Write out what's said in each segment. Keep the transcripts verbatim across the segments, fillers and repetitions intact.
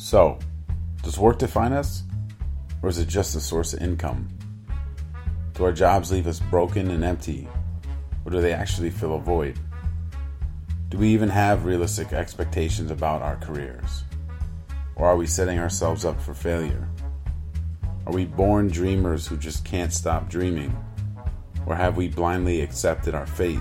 So, does work define us? Or is it just a source of income? Do our jobs leave us broken and empty? Or do they actually fill a void? Do we even have realistic expectations about our careers? Or are we setting ourselves up for failure? Are we born dreamers who just can't stop dreaming? Or have we blindly accepted our fate?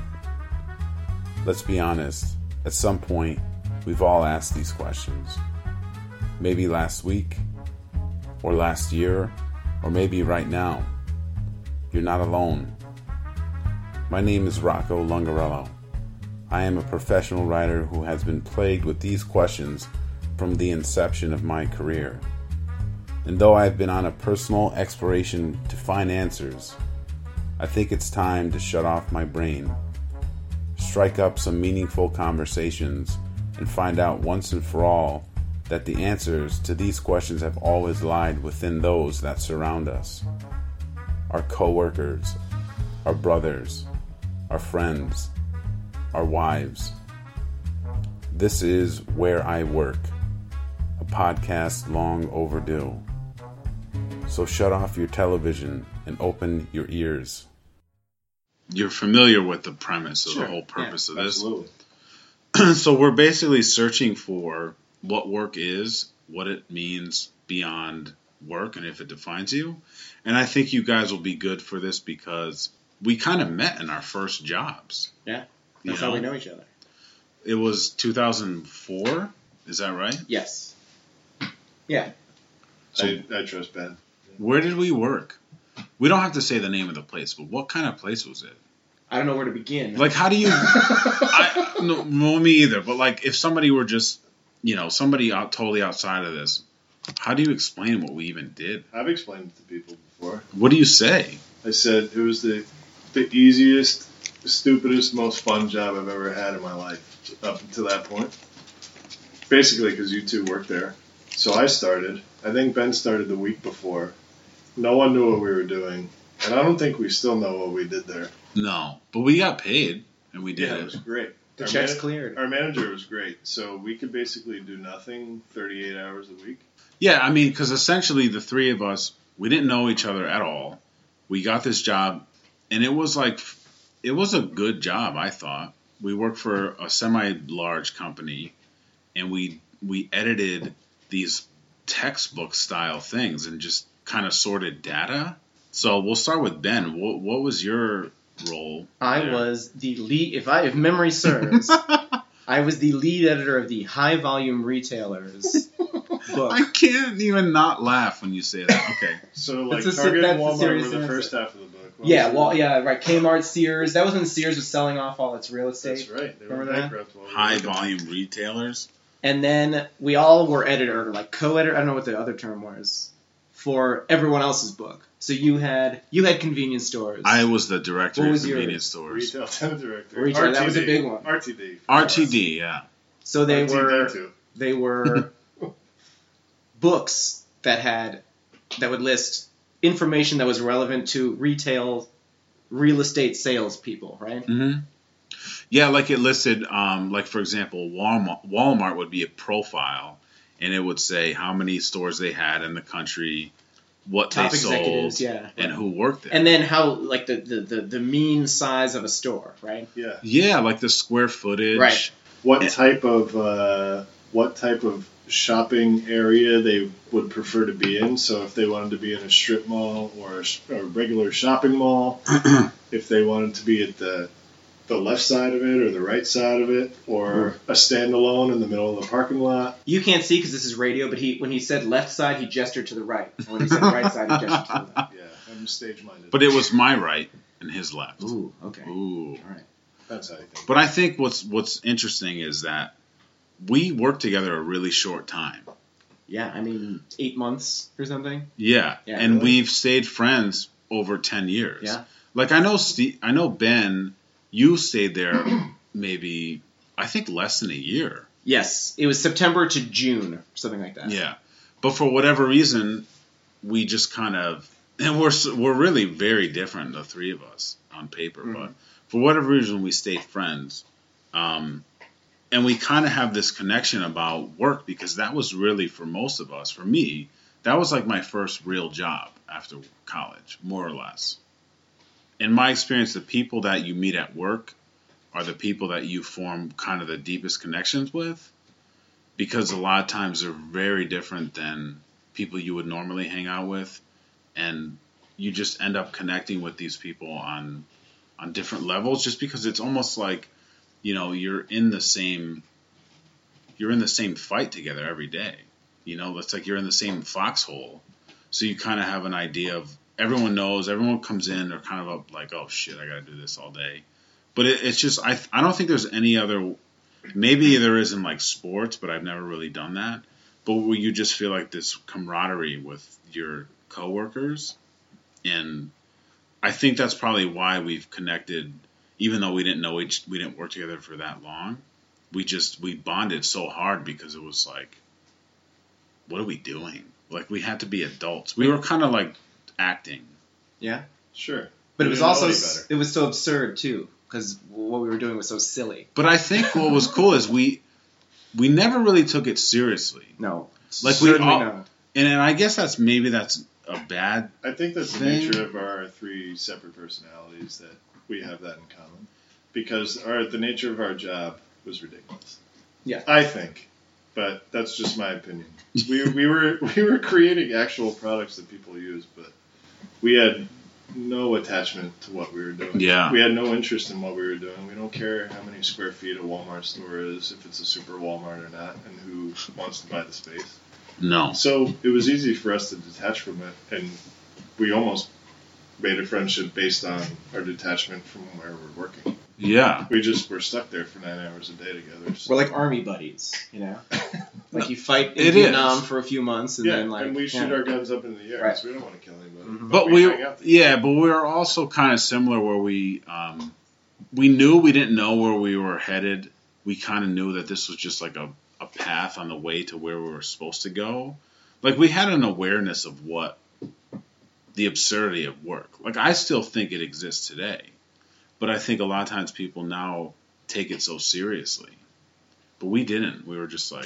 Let's be honest, at some point, we've all asked these questions. Maybe last week, or last year, or maybe right now. You're not alone. My name is Rocco Lungarello. I am a professional writer who has been plagued with these questions from the inception of my career. And though I've been on a personal exploration to find answers, I think it's time to shut off my brain, strike up some meaningful conversations, and find out once and for all that the answers to these questions have always lied within those that surround us. Our co-workers, our brothers, our friends, our wives. This is Where I Work, a podcast long overdue. So shut off your television and open your ears. You're familiar with the premise of Sure. the whole purpose yeah, of this. Absolutely. So we're basically searching for what work is, what it means beyond work, and if it defines you. And I think you guys will be good for this because we kind of met in our first jobs. Yeah. That's You how we know? know each other. It was two thousand four, is that right? Yes. Yeah. So- I, I trust Ben. Where did we work? We don't have to say the name of the place, but what kind of place was it? I don't know where to begin. Like, how do you... I, no, no, me either, but like, if somebody were just, you know, somebody out totally outside of this, how do you explain what we even did? I've explained it to people before. What do you say? I said it was the the easiest, stupidest, most fun job I've ever had in my life up to that point. Basically, because you two worked there. So I started. I think Ben started the week before. No one knew what we were doing. And I don't think we still know what we did there. No, but we got paid, and we did Yeah, it it. was great. the Our check's mana- cleared. Our manager was great. So we could basically do nothing thirty-eight hours a week. Yeah, I mean, because essentially the three of us, we didn't know each other at all. We got this job, and it was like, it was a good job, I thought. We worked for a semi-large company, and we we edited these textbook-style things and just kind of sorted data. So we'll start with Ben. What, what was your role? I there? was the lead, if I if memory serves, I was the lead editor of the High Volume Retailers book. I can't even not laugh when you say that. Okay. So like That's a- Target that's and a Walmart serious were the answer. first half of the book. What Yeah, was well, the- yeah, right. Kmart, Sears. That was when Sears was selling off all its real estate. That's right. They were Remember that? bankrupt. while we High were there. volume retailers. And then we all were editor, like co-editor. I don't know what the other term was for everyone else's book. So you had you had convenience stores. I was the director What of was convenience yours? stores. Retail tenant director. Retail, that was a R T D. big one. R T D. R T D, yeah. so they R T D were too. they were books that had that would list information that was relevant to retail real estate salespeople, right? hmm Yeah, like it listed, um, like for example, Walmart, Walmart would be a profile, and it would say how many stores they had in the country, what Top they sold, executives, yeah. and who worked there. And then how like the, the, the, the mean size of a store, right? Yeah. yeah, like the square footage. Right. What type of uh, what type of shopping area they would prefer to be in? So if they wanted to be in a strip mall or a, sh- or a regular shopping mall, if they wanted to be at the the left side of it or the right side of it, or a standalone in the middle of the parking lot. You can't see because this is radio, but he when he said left side, he gestured to the right. And when he said right side, he gestured to the left. Yeah, I'm stage minded. But it was my right and his left. Ooh, okay. Ooh. All right. That's how you think. But I think what's what's interesting is that we worked together a really short time. Yeah, I mean, eight months or something. Yeah, Yeah, and really. we've stayed friends over ten years. Yeah. Like I know Steve, I know Ben, you stayed there maybe I think less than a year. Yes, it was September to June, something like that. Yeah. But for whatever reason, we just kind of and we're s- we're really very different, the three of us on paper, Mhm. but for whatever reason we stayed friends. Um and we kind of have this connection about work because that was really, for most of us, for me, that was like my first real job after college, more or less. In my experience, the people that you meet at work are the people that you form kind of the deepest connections with, because a lot of times they're very different than people you would normally hang out with, and you just end up connecting with these people on on different levels, just because it's almost like, you know, you're in the same you're in the same fight together every day. You know, it's like you're in the same foxhole. So you kind of have an idea of, everyone knows, everyone comes in, they're kind of up like, oh shit, I got to do this all day. But it, it's just, I I don't think there's any other, maybe there is in like sports, but I've never really done that. But where you just feel like this camaraderie with your coworkers. And I think that's probably why we've connected, even though we didn't know each, we didn't work together for that long. We just, we bonded so hard because it was like, what are we doing? Like, we had to be adults. We were kind of like acting. Yeah. Sure. But We it was didn't know also, any s- better. it was so absurd too, because what we were doing was so silly. But I think what was cool is we we never really took it seriously. No. Like, we certainly all- not. And, and I guess that's, maybe that's a bad, I think that's the thing. nature of our three separate personalities, that we have that in common. Because our the nature of our job was ridiculous. Yeah. I think. But that's just my opinion. We we were we were creating actual products that people use, but we had no attachment to what we were doing. Yeah. We had no interest in what we were doing. We don't care how many square feet a Walmart store is, if it's a super Walmart or not, and who wants to buy the space. no. So it was easy for us to detach from it, and we almost made a friendship based on our detachment from where we're working. Yeah. We just were stuck there for nine hours a day together. So. We're like army buddies, you know? Like you fight in It Vietnam is. for a few months and yeah, then like and we shoot yeah. our guns up in the air Right. because we don't want to kill anybody. Mhm. But we, hang out together. yeah, but we were also kind of similar where we, um, we knew we didn't know where we were headed. We kind of knew that this was just like a, a path on the way to where we were supposed to go. Like, we had an awareness of what the absurdity of work. Like, I still think it exists today, but I think a lot of times people now take it so seriously. But we didn't. We were just like,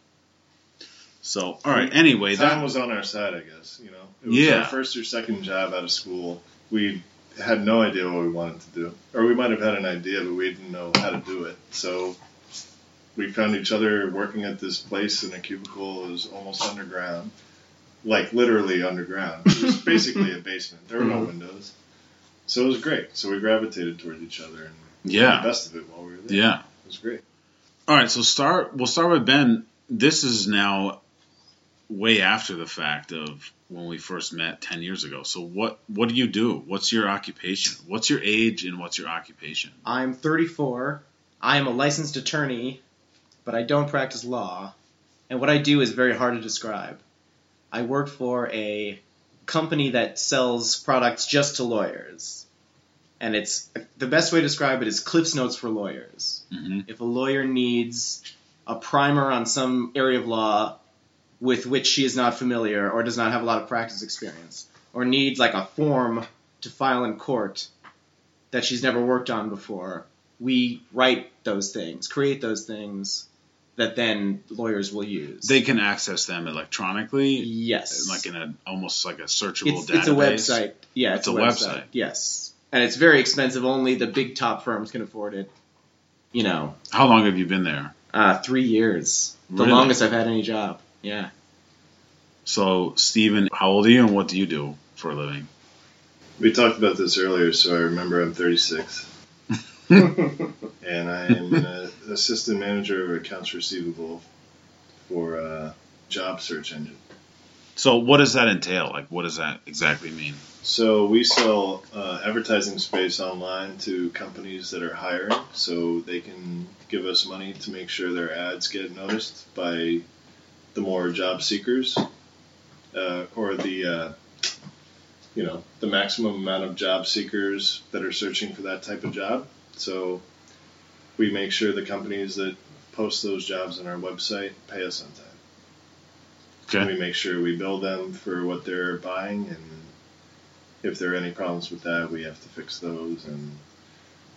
so, all right. Anyway, Time that was on our side, I guess. You know, it was Yeah. our first or second job out of school. We had no idea what we wanted to do, or we might have had an idea, but we didn't know how to do it. So we found each other working at this place in a cubicle. It was almost underground, like literally underground. It was basically a basement. There were no windows, so it was great. So we gravitated towards each other and made Yeah. the best of it while we were there. yeah. It was great. All right, so start. We'll start with Ben. This is now way after the fact of when we first met ten years ago. So what what do you do? What's your occupation? What's your age and what's your occupation? I'm thirty-four. I am a licensed attorney, but I don't practice law. And what I do is very hard to describe. I work for a company that sells products just to lawyers. And it's the best way to describe it is Cliff's Notes for lawyers. Mm-hmm. If a lawyer needs a primer on some area of law with which she is not familiar or does not have a lot of practice experience, or needs like a form to file in court that she's never worked on before, we write those things, create those things that then lawyers will use. They can access them electronically, yes. like in a almost like a searchable it's, database. it's a website. Yeah, it's, It's a, a website. website. Yes. And it's very expensive. Only the big top firms can afford it. You know, How long have you been there? uh, three years. The Really? longest I've had any job. Yeah. So, Steven, how old are you and what do you do for a living? We talked about this earlier, so I remember I'm thirty-six. And I am an assistant manager of accounts receivable for a job search engine. So, what does that entail? Like, what does that exactly mean? So we sell uh, advertising space online to companies that are hiring, so they can give us money to make sure their ads get noticed by the more job seekers, uh, or the uh, you know the maximum amount of job seekers that are searching for that type of job. So we make sure the companies that post those jobs on our website pay us on time. Okay. We make sure we bill them for what they're buying, and if there are any problems with that, we have to fix those. And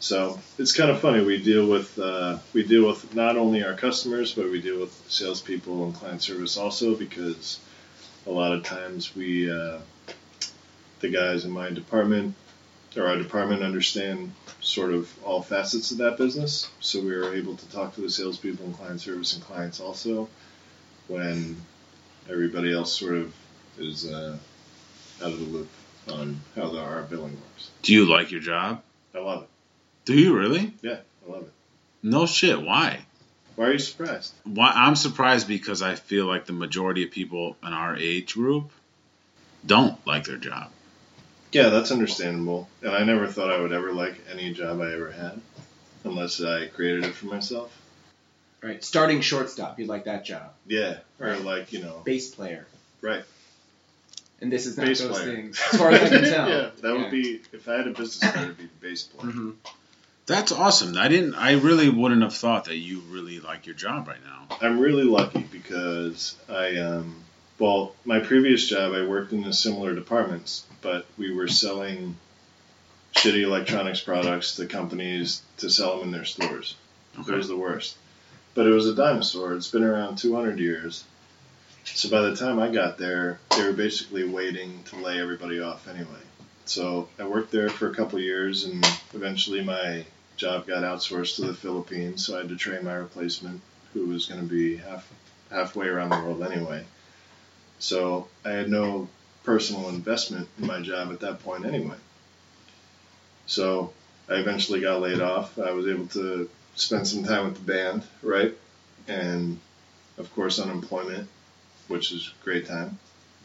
So it's kind of funny. We deal with uh, we deal with not only our customers, but we deal with salespeople and client service also, because a lot of times we uh, the guys in my department or our department understand sort of all facets of that business. So we are able to talk to the salespeople and client service and clients also when everybody else sort of is uh, out of the loop on how the, our billing works. Do you like your job? I love it. Do you really? Yeah, I love it. No shit. Why? Why are you surprised? Why? I'm surprised because I feel like the majority of people in our age group don't like their job. Yeah, that's understandable. And I never thought I would ever like any job I ever had, unless I created it for myself. Right. Starting shortstop, you'd like that job. Yeah, or Right. like, you know, Bass player. right. And this is not Bass those player. things. As far as I can tell. Yeah, that Yeah. would be, if I had a business card, it would be bass player. Mm-hmm. That's awesome. I didn't. I really wouldn't have thought that you really like your job right now. I'm really lucky because I, um, well, my previous job, I worked in the similar departments, but we were selling shitty electronics products to companies to sell them in their stores. Okay. It was the worst. But it was a dinosaur. It's been around two hundred years. So by the time I got there, they were basically waiting to lay everybody off anyway. So I worked there for a couple of years, and eventually my job got outsourced to the Philippines, so I had to train my replacement, who was going to be half halfway around the world anyway. So I had no personal investment in my job at that point anyway. So I eventually got laid off. I was able to spend some time with the band, right? And, of course, unemployment, which is a great time.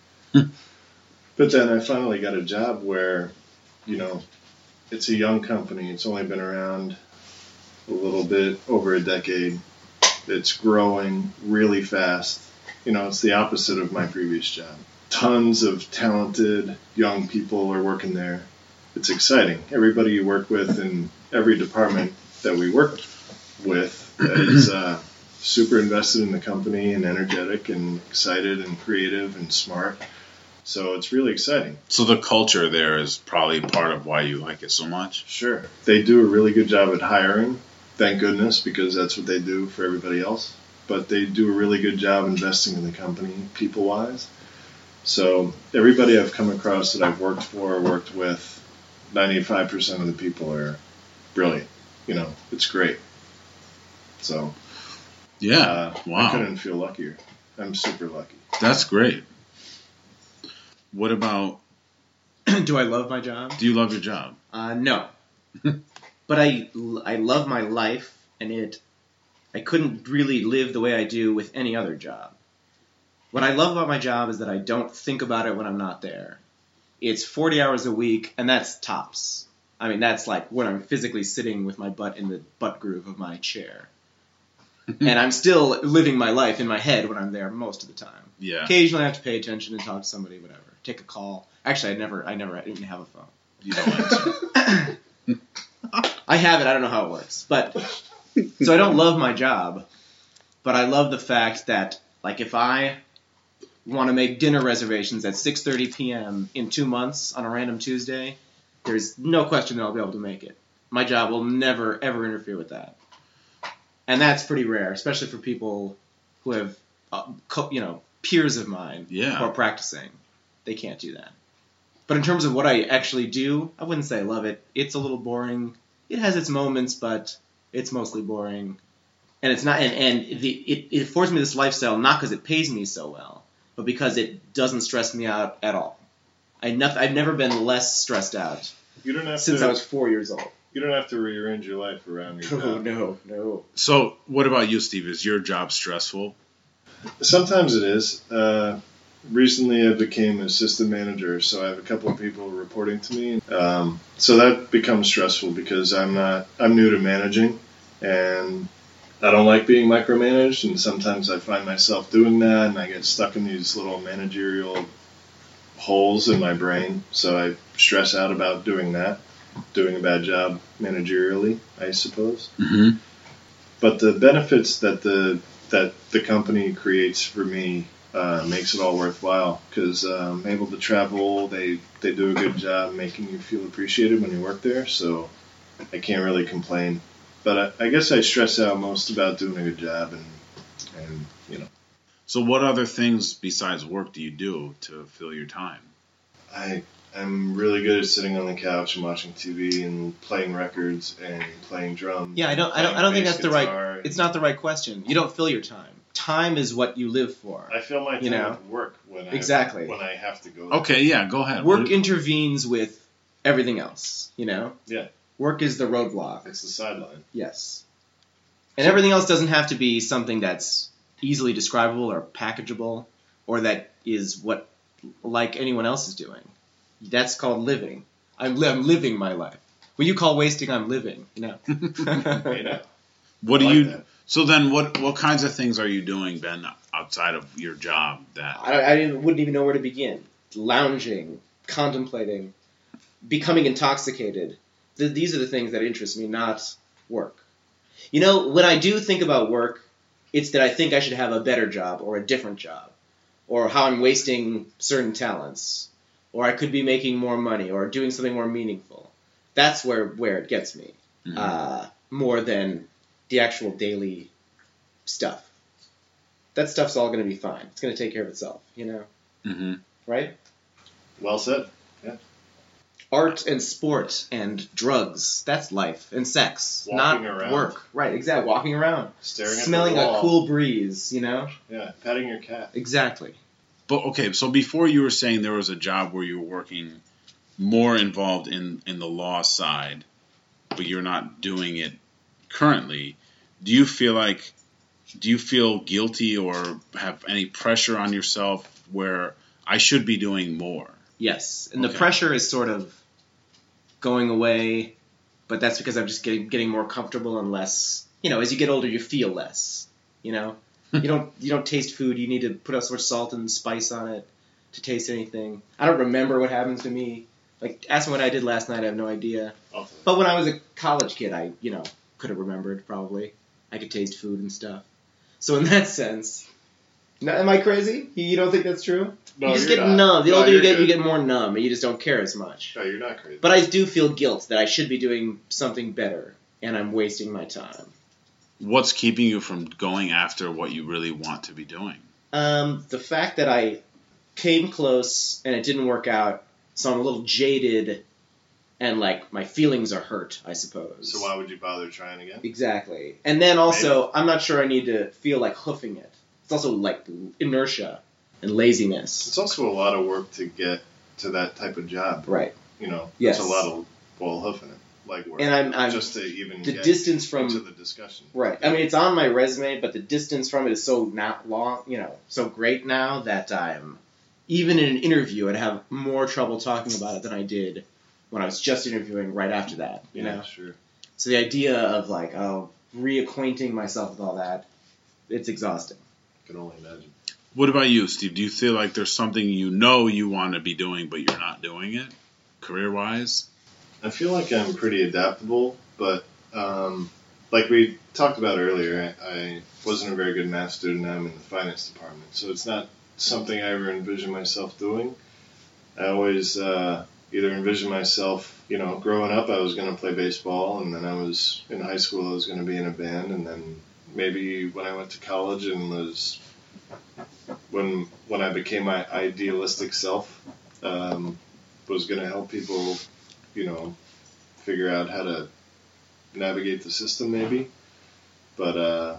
But then I finally got a job where, you know, it's a young company. It's only been around a little bit over a decade. It's growing really fast. You know, it's the opposite of my previous job. Tons of talented young people are working there. It's exciting. Everybody you work with in every department that we work with is uh, super invested in the company and energetic and excited and creative and smart. So it's really exciting. So the culture there is probably part of why you like it so much. Sure. They do a really good job at hiring, thank goodness, because that's what they do for everybody else. But they do a really good job investing in the company, people-wise. So everybody I've come across that I've worked for or worked with, ninety-five percent of the people are brilliant. You know, it's great. So, Yeah. uh, Wow. I couldn't feel luckier. I'm super lucky. That's great. What about, Do I love my job? do you love your job? Uh, no. But I, I love my life, and it I couldn't really live the way I do with any other job. What I love about my job is that I don't think about it when I'm not there. It's forty hours a week, and that's tops. I mean, that's like when I'm physically sitting with my butt in the butt groove of my chair. And I'm still living my life in my head when I'm there most of the time. Yeah. Occasionally I have to pay attention and talk to somebody, whatever. Take a call. Actually, I never, I never even have a phone. You don't answer. I have it. I don't know how it works. But so I don't love my job, but I love the fact that, like, if I want to make dinner reservations at six thirty p.m. in two months on a random Tuesday, there's no question that I'll be able to make it. My job will never, ever interfere with that. And that's pretty rare, especially for people who have, uh, co- you know, peers of mine Yeah. who are practicing. They can't do that. But in terms of what I actually do, I wouldn't say I love it. It's a little boring. It has its moments, but it's mostly boring. And it's not. And, and the, it, it affords me this lifestyle not because it pays me so well, but because it doesn't stress me out at all. I noth- I've never been less stressed out You don't have since to. I was four years old. You don't have to rearrange your life around your No, job. no, no. So what about you, Steve? Is your job stressful? Sometimes it is. Uh, recently, I became assistant manager, so I have a couple of people reporting to me. Um, so that becomes stressful because I'm not. I'm new to managing, and I don't like being micromanaged. And sometimes I find myself doing that, and I get stuck in these little managerial holes in my brain. So I stress out about doing that, doing a bad job managerially, I suppose. Mm-hmm. But the benefits that the that the company creates for me uh, makes it all worthwhile because uh, I'm able to travel. They they do a good job making you feel appreciated when you work there. So I can't really complain. But I, I guess I stress out most about doing a good job and, and you know. So what other things besides work do you do to fill your time? I I'm really good at sitting on the couch and watching T V and playing records and playing drums. Yeah, I don't, I don't, I don't think that's the right. It's not the right question. You don't fill your time. Time is what you live for. I fill my time you know? with work when exactly I when I have to go. Okay, yeah, go ahead. Work what? intervenes with everything else. You know. Yeah. Work is the roadblock. It's the sideline. Yes. And everything else doesn't have to be something that's easily describable or packageable, or that is what like anyone else is doing. That's called living. I'm, li- I'm living my life. What you call wasting, I'm living. You know. You know. What I do like you? that. So then, what what kinds of things are you doing, Ben, outside of your job? That I, I didn't, wouldn't even know where to begin. Lounging, contemplating, becoming intoxicated. Th- these are the things that interest me, not work. You know, when I do think about work, it's that I think I should have a better job or a different job, or how I'm wasting certain talents, or I could be making more money or doing something more meaningful. That's where, where it gets me, mm-hmm. uh, more than the actual daily stuff. That stuff's all going to be fine. It's going to take care of itself, you know? Mm-hmm. Right? Well said. Yeah. Art and sport and drugs, that's life. And sex, Walking not around. work. Right, exactly. Walking around. Staring Smelling at the wall. a cool breeze, you know? Yeah. Petting your cat. Exactly. But okay, so before you were saying there was a job where you were working more involved in, in the law side, but you're not doing it currently. Do you feel like, do you feel guilty or have any pressure on yourself where I should be doing more? Yes. And Okay. the pressure is sort of going away, but that's because I'm just getting getting more comfortable and less, you know, as you get older you feel less, you know? You don't you don't taste food, you need to put so much salt and spice on it to taste anything. I don't remember what happens to me. Like, ask me what I did last night, I have no idea. Also. But when I was a college kid, I, you know, could have remembered, probably. I could taste food and stuff. So in that sense, no, am I crazy? You, you don't think that's true? No, you just you're get not. numb. The No, older you you're get, good. you get more numb, and you just don't care as much. No, you're not crazy. But I do feel guilt that I should be doing something better, and I'm wasting my time. What's keeping you from going after what you really want to be doing? Um, the fact that I came close and it didn't work out, so I'm a little jaded, and like my feelings are hurt, I suppose. So why would you bother trying again? Exactly. And then also, I'm not sure I need to feel like hoofing it. It's also like inertia and laziness. It's also a lot of work to get to that type of job. Right. You know, Yes. it's a lot of well hoofing it, like work. And I'm, I'm just to even the get distance from into the discussion. right. I mean, it's on my resume, but the distance from it is so not long, you know, so great now that I'm even in an interview, I'd have more trouble talking about it than I did when I was just interviewing right after that. You Yeah, know. sure. So the idea of like, oh, reacquainting myself with all that, it's exhausting. Can only imagine. What about you, Steve? Do you feel like there's something you know you want to be doing, but you're not doing it, career-wise? I feel like I'm pretty adaptable, but um, like we talked about earlier, I, I wasn't a very good math student. I'm in the finance department, so it's not something I ever envisioned myself doing. I always uh, either envisioned myself, you know, growing up I was going to play baseball, and then I was in high school I was going to be in a band, and then maybe when I went to college and was when when I became my idealistic self, um, was going to help people, you know, figure out how to navigate the system maybe. But uh,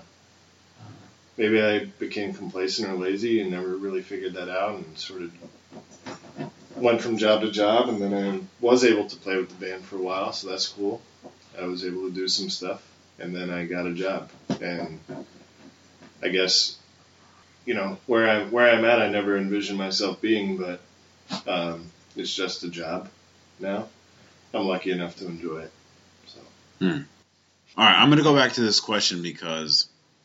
maybe I became complacent or lazy and never really figured that out and sort of went from job to job, and then I was able to play with the band for a while, so that's cool. I was able to do some stuff, and then I got a job. And I guess, you know, where I'm, where I'm at, I never envisioned myself being, but um, it's just a job now. I'm lucky enough to enjoy it. So. Hmm. All right, I'm going to go back to this question because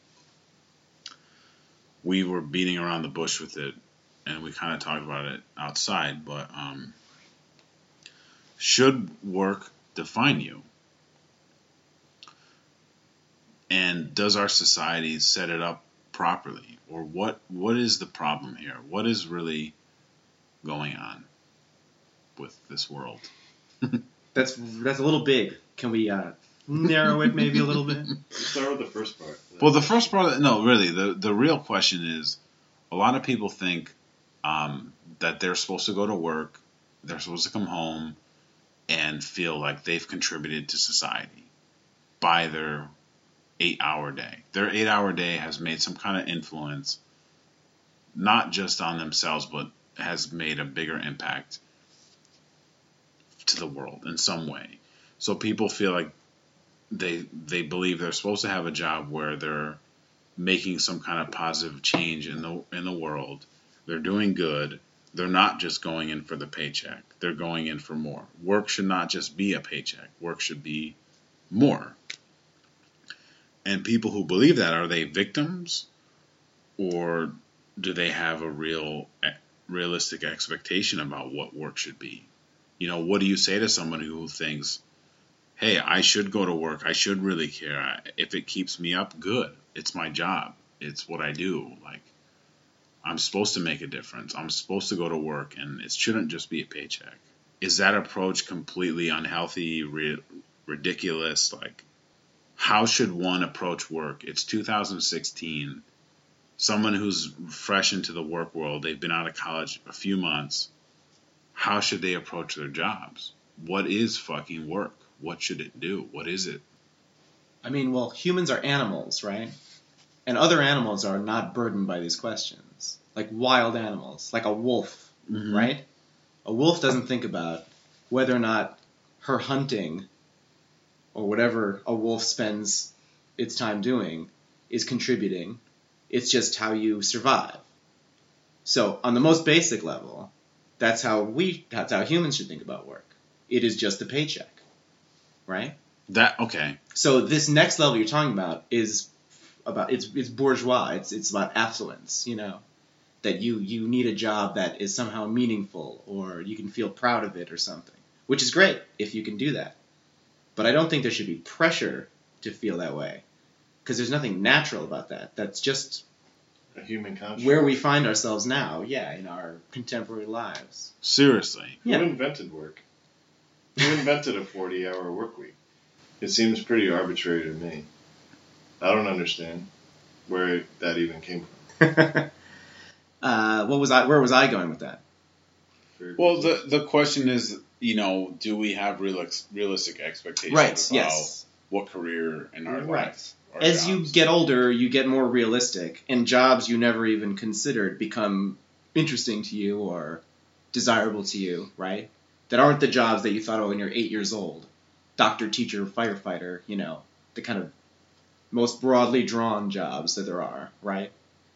we were beating around the bush with it, and we kind of talked about it outside, but um, should work define you? And does our society set it up properly? Or what? what is the problem here? What is really going on with this world? That's that's a little big. Can we uh, narrow it maybe a little bit? Let's start with the first part. Well, the first part, no, really, the, the real question is, a lot of people think um, that they're supposed to go to work, they're supposed to come home, and feel like they've contributed to society by their eight-hour day. Their eight-hour day has made some kind of influence, not just on themselves, but has made a bigger impact to the world in some way. So people feel like they they believe they're supposed to have a job where they're making some kind of positive change in the in the world. They're doing good. They're not just going in for the paycheck. They're going in for more. Work should not just be a paycheck. Work should be more. And people who believe that, are they victims, or do they have a real realistic expectation about what work should be? You know, what do you say to someone who thinks, hey, I should go to work. I should really care. If it keeps me up, good. It's my job. It's what I do. Like, I'm supposed to make a difference. I'm supposed to go to work, and it shouldn't just be a paycheck. Is that approach completely unhealthy, ri- ridiculous? Like, how should one approach work? It's two thousand sixteen. Someone who's fresh into the work world, they've been out of college a few months. How should they approach their jobs? What is fucking work? What should it do? What is it? I mean, well, humans are animals, right? And other animals are not burdened by these questions. Like wild animals, like a wolf, Mm-hmm. right? A wolf doesn't think about whether or not her hunting or whatever a wolf spends its time doing is contributing. It's just how you survive. So on the most basic level, that's how we, that's how humans should think about work. It is just a paycheck, right? That, okay. So this next level you're talking about is about, it's it's bourgeois. It's it's about affluence, you know, that you you need a job that is somehow meaningful, or you can feel proud of it or something, which is great if you can do that. But I don't think there should be pressure to feel that way, because there's nothing natural about that. That's just A human construct. where we find ourselves now, yeah, in our contemporary lives. Seriously. Yeah. Who invented work? Who invented a forty-hour work week? It seems pretty arbitrary to me. I don't understand where that even came from. uh, what was I? Where was I going with that? Well, the the question is, you know, do we have real, realistic expectations Right. about Yes. what career in our Right. life? our As you jobs? get older, you get more realistic, and jobs you never even considered become interesting to you or desirable to you, right? That aren't the jobs that you thought of when you're eight years old. Doctor, teacher, firefighter, you know, the kind of most broadly drawn jobs that there are, right?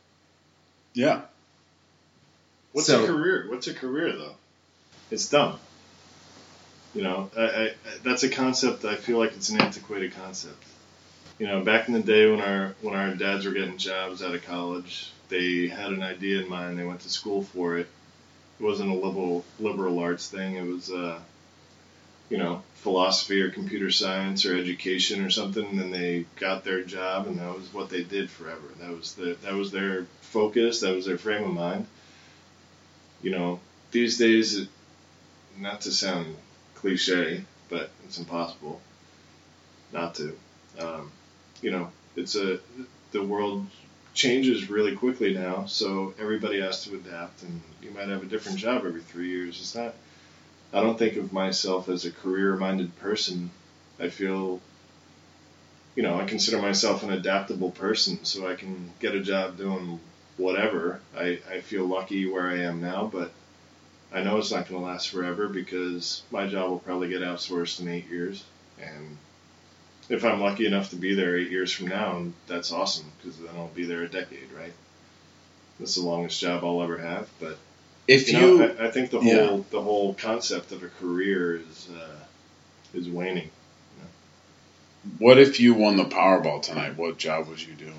Yeah. What's So- a career? What's a career, though? It's dumb. You know, I, I, that's a concept. I feel like it's an antiquated concept. You know, back in the day when our when our dads were getting jobs out of college, they had an idea in mind. They went to school for it. It wasn't a liberal liberal arts thing. It was, uh, you know, philosophy or computer science or education or something. And then they got their job, and that was what they did forever. That was the that was their focus. That was their frame of mind. You know, these days, it, not to sound cliche, but it's impossible not to. Um, you know, it's a the world changes really quickly now, so everybody has to adapt, and you might have a different job every three years. It's not. I don't think of myself as a career-minded person. I feel, you know, I consider myself an adaptable person, so I can get a job doing whatever. I, I feel lucky where I am now, but I know it's not going to last forever because my job will probably get outsourced in eight years. And if I'm lucky enough to be there eight years from now, that's awesome because then I'll be there a decade, right? That's the longest job I'll ever have. But If you, you, know, I, I think the whole yeah. the whole concept of a career is uh, is waning. what if you won the Powerball tonight? What job would you do?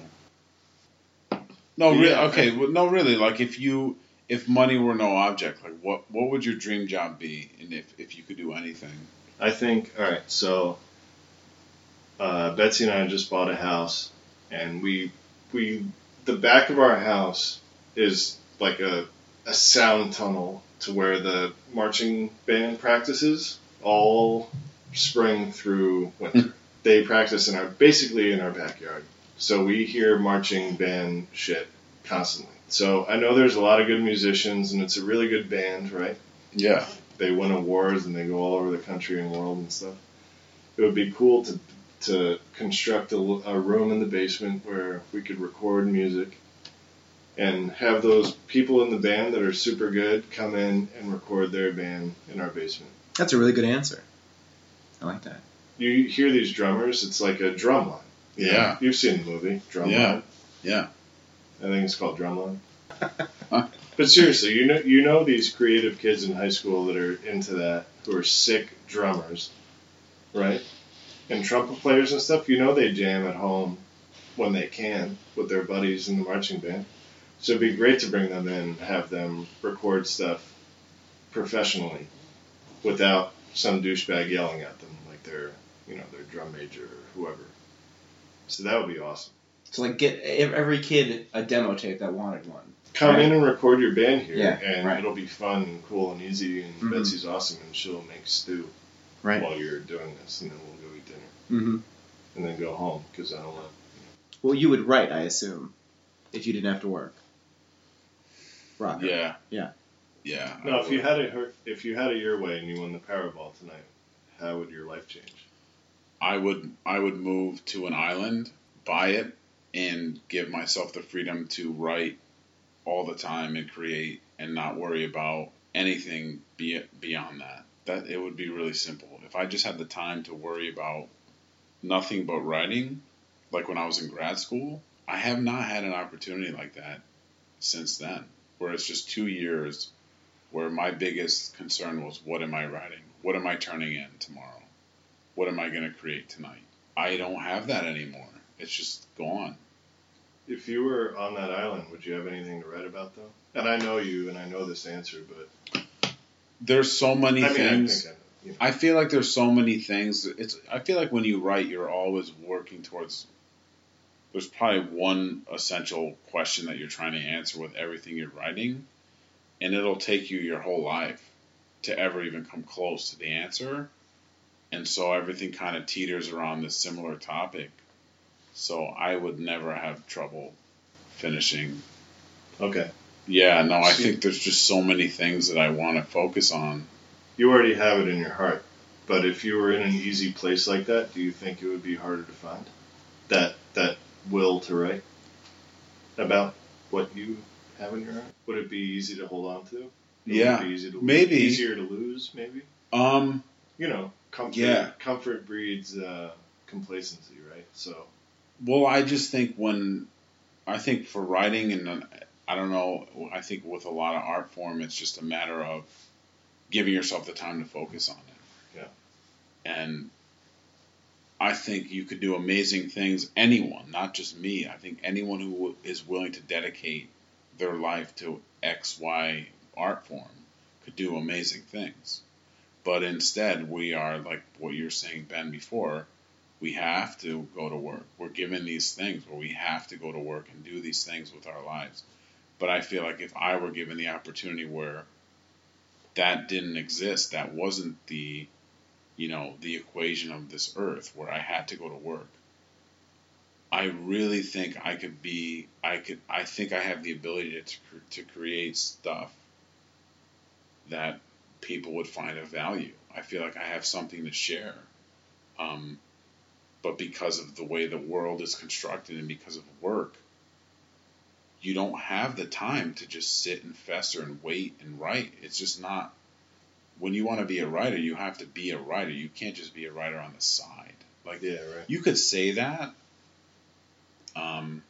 No, really. Yeah, Okay, I- well, no, really. Like, if you, if money were no object, like, what, what would your dream job be? And if, if you could do anything, I think, all right, so uh, Betsy and I just bought a house, and we, we, the back of our house is like a, a sound tunnel to where the marching band practices all spring through winter. They practice in our basically in our backyard. So we hear marching band shit constantly. So I know there's a lot of good musicians, and it's a really good band, right? Yeah. They win awards and they go all over the country and world and stuff. It would be cool to to construct a, a room in the basement where we could record music and have those people in the band that are super good come in and record their band in our basement. That's a really good answer. I like that. You hear these drummers, it's like a drum line. You know? Yeah. You've seen the movie, Drumline. Yeah. Yeah. I think it's called Drumline. But seriously, you know you know these creative kids in high school that are into that, who are sick drummers, right? And trumpet players and stuff, you know they jam at home when they can with their buddies in the marching band. So it'd be great to bring them in and have them record stuff professionally without some douchebag yelling at them like they're, you know, their drum major or whoever. So that would be awesome. So like get every kid a demo tape that wanted one. Come right? in and record your band here, Yeah, and right. it'll be fun and cool and easy, and Mm-hmm. Betsy's awesome, and she'll make stew Right. while you're doing this, and then we'll go eat dinner, Mm-hmm. and then go home, because I don't want... Well, you would write, I assume, if you didn't have to work. Rock. Yeah. Yeah. Yeah. No, I if you would. had it her- if you had it your way and you won the Powerball tonight, how would your life change? I would I would move to an island, buy it, and give myself the freedom to write all the time and create and not worry about anything be beyond that. That it would be really simple. If I just had the time to worry about nothing but writing, like when I was in grad school, I have not had an opportunity like that since then, where it's just two years where my biggest concern was, what am I writing? What am I turning in tomorrow? What am I going to create tonight? I don't have that anymore. It's just gone. If you were on that island, would you have anything to write about, though? And I know you, and I know this answer, but... There's so many I mean, things. I think I know. You know. I feel like there's so many things. It's. I feel like when you write, you're always working towards. There's probably one essential question that you're trying to answer with everything you're writing, and it'll take you your whole life to ever even come close to the answer. And so everything kind of teeters around this similar topic. So I would never have trouble finishing. Okay. Yeah, no, I See- think there's just so many things that I want to focus on. You already have it in your heart, but if you were in an easy place like that, do you think it would be harder to find? That that will to write about what you have in your heart? Would it be easy to hold on to? Would Yeah, it be easy to maybe. easier to lose, maybe? Um, You know, comfort Yeah. comfort breeds uh, complacency, right? So well, I just think when, I think for writing, and uh, I don't know, I think with a lot of art form, it's just a matter of giving yourself the time to focus on it. Yeah. And I think you could do amazing things, anyone, not just me. I think anyone who is willing to dedicate their life to X, Y art form could do amazing things. But instead, we are, like what you were saying, Ben, before, we have to go to work. We're given these things where we have to go to work and do these things with our lives. But I feel like if I were given the opportunity where that didn't exist, that wasn't the, you know, the equation of this earth where I had to go to work, I really think I could be, I could, I think I have the ability to, to create stuff that people would find of value. I feel like I have something to share. Um, but because of the way the world is constructed and because of work, you don't have the time to just sit and fester and wait and write. It's just not, when you want to be a writer, you have to be a writer. You can't just be a writer on the side. Like, yeah, right. you could say that. Um,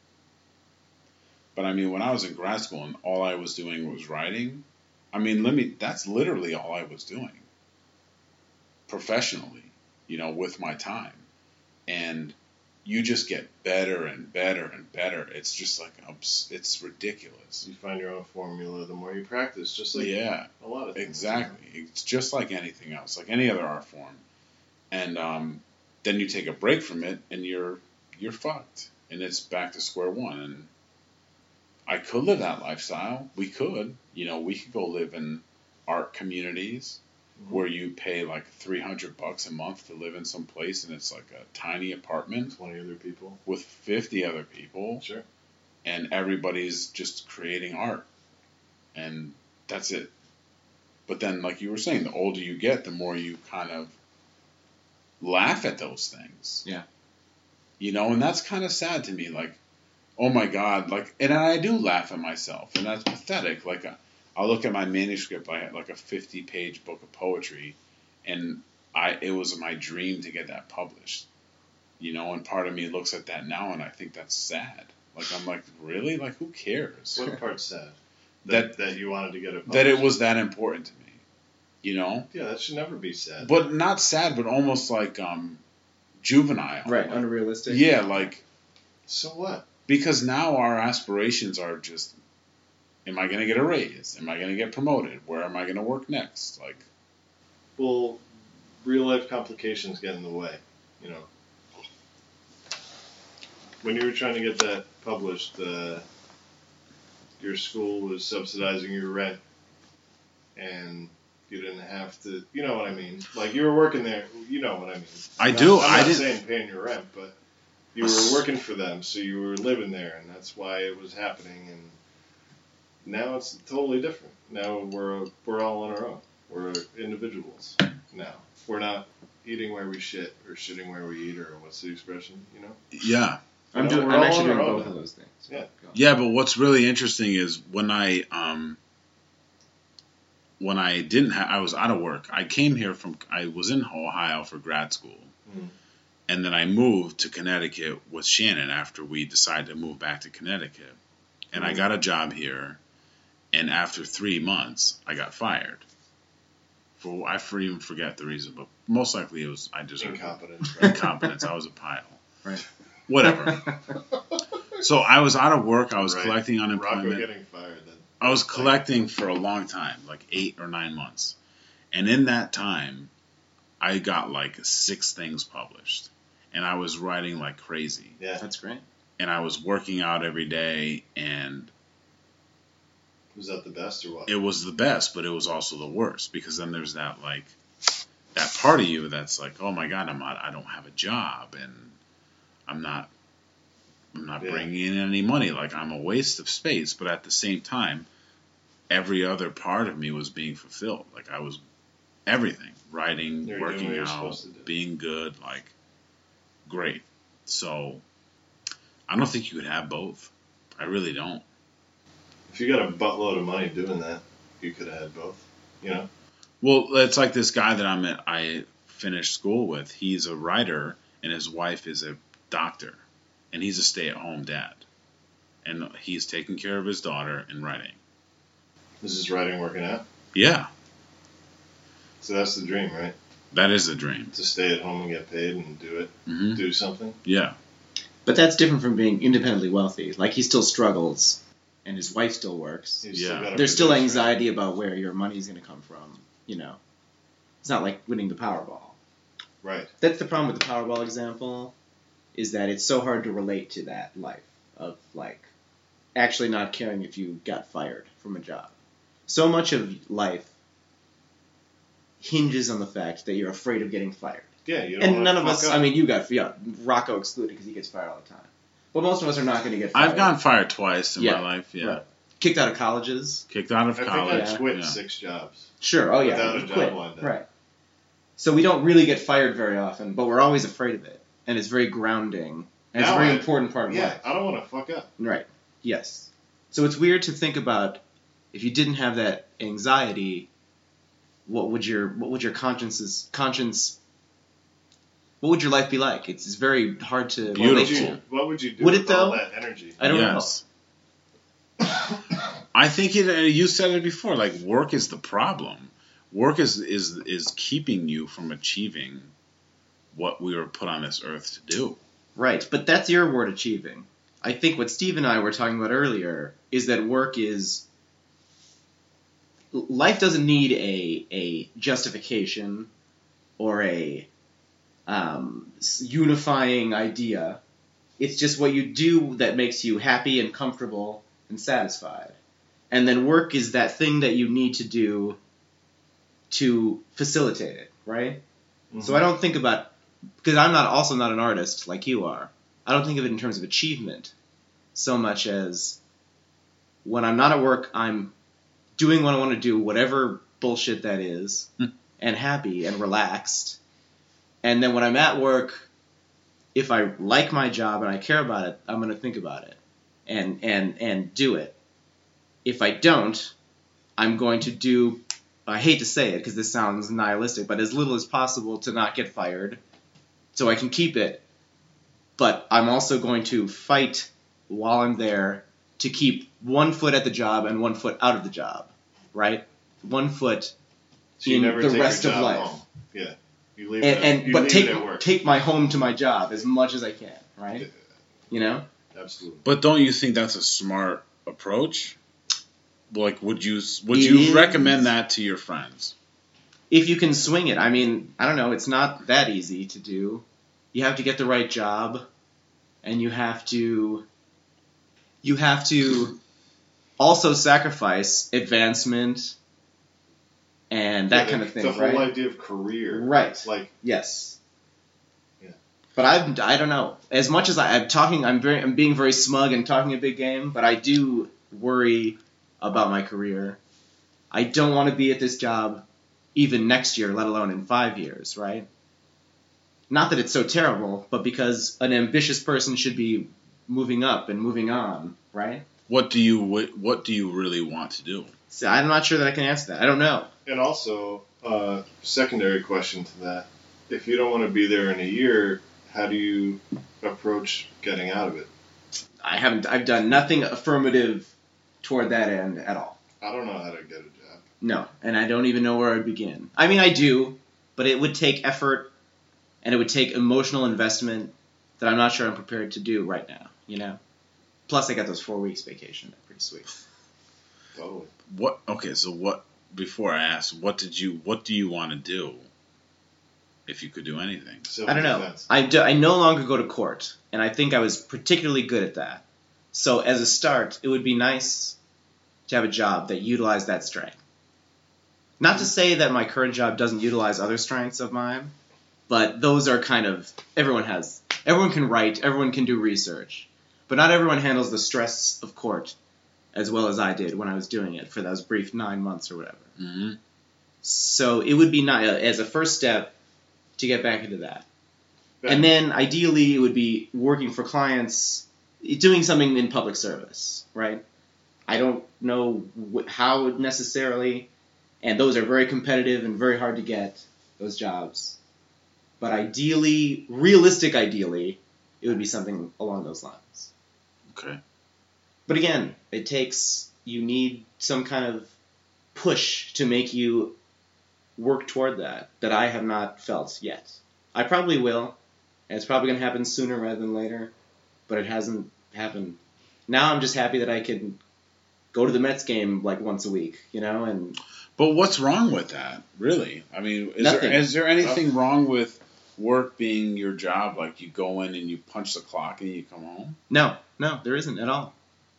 but I mean, when I was in grad school and all I was doing was writing, I mean, let me, that's literally all I was doing professionally, you know, with my time. And you just get better and better and better. It's just like, it's ridiculous. You find your own formula the more you practice, just like Yeah, a lot of things. exactly. It's just like anything else, like any other art form. And um, then you take a break from it and you're you're fucked. And it's back to square one. And I could live that lifestyle. We could. You know, we could go live in art communities. where you pay like three hundred bucks a month to live in some place and it's like a tiny apartment twenty other people. with fifty other people. Sure. And everybody's just creating art. And that's it. But then, like you were saying, the older you get, the more you kind of laugh at those things. Yeah. You know, and that's kind of sad to me. Like, oh my God, like, and I do laugh at myself, and that's pathetic. Like, I, I look at my manuscript, I had like a fifty-page book of poetry, and I it was my dream to get that published. You know, and part of me looks at that now, and I think that's sad. Like, I'm like, really? Like, who cares? What part's sad? That- That that you wanted to get it. That it published? was that important to me. You know? Yeah, that should never be sad. But not sad, but almost like um, juvenile. Right, Like, unrealistic. yeah, like, So what? because now our aspirations are just, am I going to get a raise? Am I going to get promoted? Where am I going to work next? Like, Well, real life complications get in the way. You know, when you were trying to get that published, uh, your school was subsidizing your rent, and you didn't have to. You know what I mean? Like, you were working there. You know what I mean? I I'm do. Not, I'm I not didn't- saying paying your rent, but you were working for them, so you were living there, and that's why it was happening. And now it's totally different. Now we're we're all on our own. We're individuals now. We're not eating where we shit or shitting where we eat, or what's the expression? You know? yeah. I'm, No, doing, we're I'm all actually on doing our own both now. of those things. Yeah. Go. Yeah, but what's really interesting is when I, um, when I didn't have, I was out of work. I came here from, I was in Ohio for grad school. Mhm. And then I moved to Connecticut with Shannon after we decided to move back to Connecticut. And I Mhm. got a job here. And after three months, I got fired. For I for even forget the reason, but most likely it was I deserved Incompetence. Right? incompetence. I was a pile. Right. Whatever. So I was out of work. I was Right. collecting Rocco unemployment. getting fired. Then. I was collecting for a long time, like eight or nine months. And in that time, I got like six things published. And I was writing like crazy. Yeah. That's great. And I was working out every day, and Was that the best or what? it was the best, but it was also the worst, because then there's that like that part of you that's like, oh my God, I'm not, I don't have a job, and I'm not I'm not Yeah. bringing in any money. Like, I'm a waste of space. But at the same time, every other part of me was being fulfilled. Like, I was everything, writing, You're doing what working you're out, supposed to do. being good, like, great. So I don't think you could have both. I really don't. If you got a buttload of money doing that, you could have had both. You know? Well, it's like this guy that I'm at, I finished school with. He's a writer, and his wife is a doctor, and he's a stay-at-home dad. And he's taking care of his daughter and writing. This is writing working out. Yeah, So that's the dream, right? that is a dream. To stay at home and get paid and do it, hmm do something. Yeah. But that's different from being independently wealthy. Like, he still struggles, and his wife still works. He's Yeah. still gotta There's still produce, anxiety about where your money's going to come from, you know. It's not like winning the Powerball. Right. right. That's the problem with the Powerball example, is that it's so hard to relate to that life of, like, actually not caring if you got fired from a job. So much of life hinges on the fact that you're afraid of getting fired. Yeah, you don't And wanna none of fuck us, up. I mean, you got, yeah, Rocco excluded because he gets fired all the time. But most of us are not going to get fired. I've gotten fired twice in Yeah. my life. Yeah. Right. Kicked out of colleges. Kicked out I of think college. I quit yeah. six jobs. Sure, oh yeah, Without a you job quit. lined up. Right. So we don't really get fired very often, but we're always afraid of it. And it's very grounding. And it's a Now very I- important part of Yeah, life. I don't want to fuck up. Right. Yes. So it's weird to think about if you didn't have that anxiety, what would your what would your conscience's conscience what would your life be like? It's, it's very hard to What relate would you, to. what would you do Would it, with all though? that energy? I don't yes. I think it. uh, You said it before. Like, work is the problem. Work is is is keeping you from achieving what we were put on this earth to do. Right, but that's your word, achieving. I think what Steve and I were talking about earlier is that work is... Life doesn't need a, a justification or a um, s- unifying idea. It's just what you do that makes you happy and comfortable and satisfied. And then work is that thing that you need to do to facilitate it, right? Mm-hmm. So I don't think about, because I'm not also not an artist like you are, I don't think of it in terms of achievement so much as when I'm not at work, I'm doing what I want to do, whatever bullshit that is, and happy and relaxed. And then when I'm at work, if I like my job and I care about it, I'm going to think about it and, and, and do it. If I don't, I'm going to do, I hate to say it because this sounds nihilistic, but as little as possible to not get fired so I can keep it. But I'm also going to fight while I'm there to keep one foot at the job and one foot out of the job, right? One foot so you in never the take rest your of job life. home. Yeah. You leave and, it, and you but leave take it at work. take my home to my job as much as I can, right? Yeah. You know? Absolutely. But don't you think that's a smart approach? Like, would you would It you is. recommend that to your friends? If you can swing it. I mean, I don't know, it's not that easy to do. You have to get the right job, and you have to you have to also sacrifice advancement and that Yeah, kind of thing, the whole right? idea of career. Right. Like, Yes. Yeah. But I've, I don't know. As much as I, I'm talking, I'm very, I'm being very smug and talking a big game, but I do worry about my career. I don't want to be at this job even next year, let alone in five years, right? Not that it's so terrible, but because an ambitious person should be moving up and moving on, right? What do you what, what do you really want to do? So I'm not sure that I can answer that. I don't know. and also, uh, secondary question to that: if you don't want to be there in a year, how do you approach getting out of it? I haven't. I've done nothing affirmative toward that end at all. I don't know how to get a job. No, and I don't even know where I'd begin. I mean, I do, but it would take effort, and it would take emotional investment that I'm not sure I'm prepared to do right now. You know. Plus, I got those four weeks vacation. They're pretty sweet. Totally. What? Okay, so what? Before I ask, what did you? What do you want to do? If you could do anything, Civil I don't know. defense. I, do, I no longer go to court, and I think I was particularly good at that. So as a start, it would be nice to have a job that utilized that strength. Not to say that my current job doesn't utilize other strengths of mine, but those are kind of, everyone has, everyone can write, everyone can do research, but not everyone handles the stress of court as well as I did when I was doing it for those brief nine months or whatever. mm-hmm. So it would be nice, as a first step, to get back into that. Yeah. And then ideally it would be working for clients, doing something in public service, right? I don't know wh- how necessarily, and those are very competitive and very hard to get, those jobs. But ideally, realistic ideally, it would be something along those lines. Okay. But again, it takes, you need some kind of push to make you work toward that, that I have not felt yet. I probably will, and it's probably going to happen sooner rather than later, but it hasn't happened. Now I'm just happy that I can go to the Mets game like once a week, you know, and... But what's wrong with that, really? I mean, is Nothing. there is there anything wrong with work being your job? Like you go in and you punch the clock and you come home? No, no, there isn't at all.